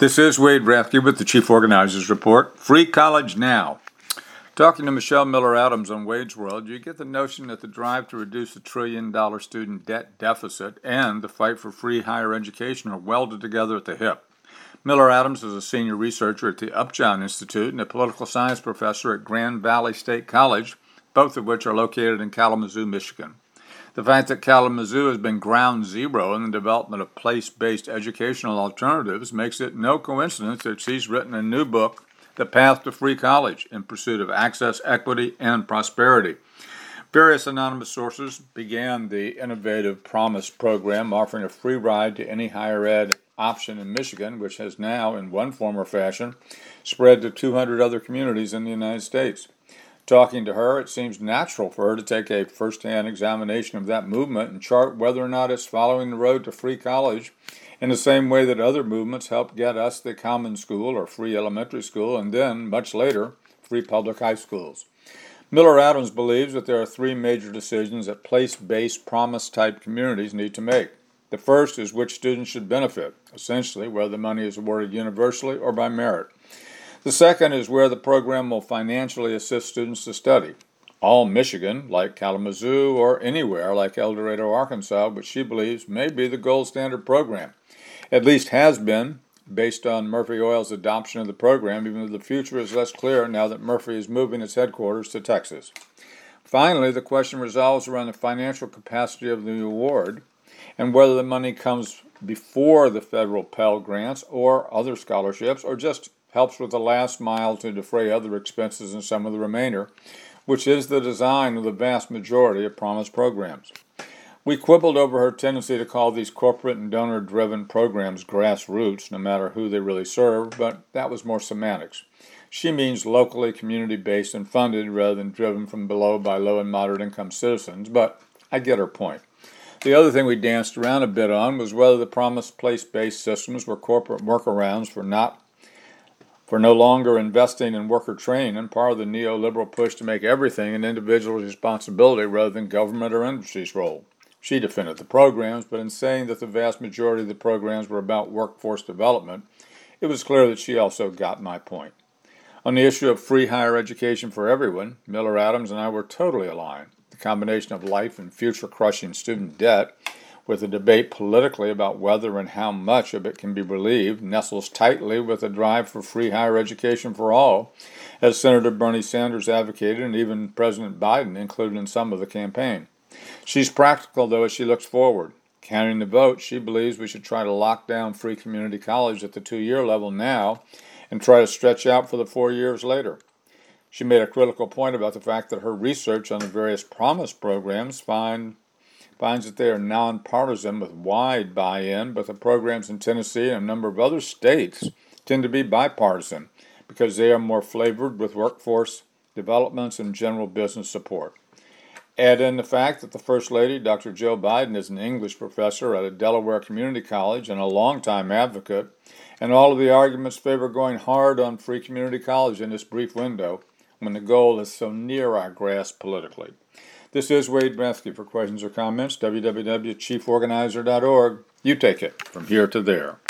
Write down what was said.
This is Wade Rathke with the Chief Organizers Report. Free college now. Talking to Michelle Miller-Adams on Wade's World, you get the notion that the drive to reduce the $1 trillion student debt deficit and the fight for free higher education are welded together at the hip. Miller-Adams is a senior researcher at the Upjohn Institute and a political science professor at Grand Valley State College, both of which are located in Kalamazoo, Michigan. The fact that Kalamazoo has been ground zero in the development of place-based educational alternatives makes it no coincidence that she's written a new book, The Path to Free College, in pursuit of access, equity, and prosperity. Various anonymous sources began the innovative Promise program, offering a free ride to any higher ed option in Michigan, which has now, in one form or fashion, spread to 200 other communities in the United States. Talking to her, it seems natural for her to take a first-hand examination of that movement and chart whether or not it's following the road to free college in the same way that other movements helped get us the common school or free elementary school and then, much later, free public high schools. Miller-Adams believes that there are three major decisions that place-based promise-type communities need to make. The first is which students should benefit, essentially whether the money is awarded universally or by merit. The second is where the program will financially assist students to study. All Michigan, like Kalamazoo, or anywhere like El Dorado, Arkansas, which she believes may be the gold standard program. At least has been, based on Murphy Oil's adoption of the program, even though the future is less clear now that Murphy is moving its headquarters to Texas. Finally, the question resolves around the financial capacity of the award and whether the money comes before the federal Pell Grants or other scholarships, or just helps with the last mile to defray other expenses and some of the remainder, which is the design of the vast majority of Promise programs. We quibbled over her tendency to call these corporate and donor-driven programs grassroots, no matter who they really serve, but that was more semantics. She means locally community-based and funded rather than driven from below by low and moderate-income citizens, but I get her point. The other thing we danced around a bit on was whether the Promise place-based systems were corporate workarounds for no longer investing in worker training and part of the neoliberal push to make everything an individual's responsibility rather than government or industry's role. She defended the programs, but in saying that the vast majority of the programs were about workforce development, it was clear that she also got my point. On the issue of free higher education for everyone, Miller-Adams and I were totally aligned. The combination of life and future-crushing student debt, with a debate politically about whether and how much of it can be relieved, nestles tightly with a drive for free higher education for all, as Senator Bernie Sanders advocated and even President Biden included in some of the campaign. She's practical, though, as she looks forward. Counting the votes, she believes we should try to lock down free community college at the 2-year level now and try to stretch out for the 4 years later. She made a critical point about the fact that her research on the various Promise programs finds that they are nonpartisan with wide buy-in, but the programs in Tennessee and a number of other states tend to be bipartisan because they are more flavored with workforce developments and general business support. Add in the fact that the First Lady, Dr. Joe Biden, is an English professor at a Delaware community college and a longtime advocate, and all of the arguments favor going hard on free community college in this brief window when the goal is so near our grasp politically. This is Wade Rathke. For questions or comments, www.chieforganizer.org. You take it from here to there.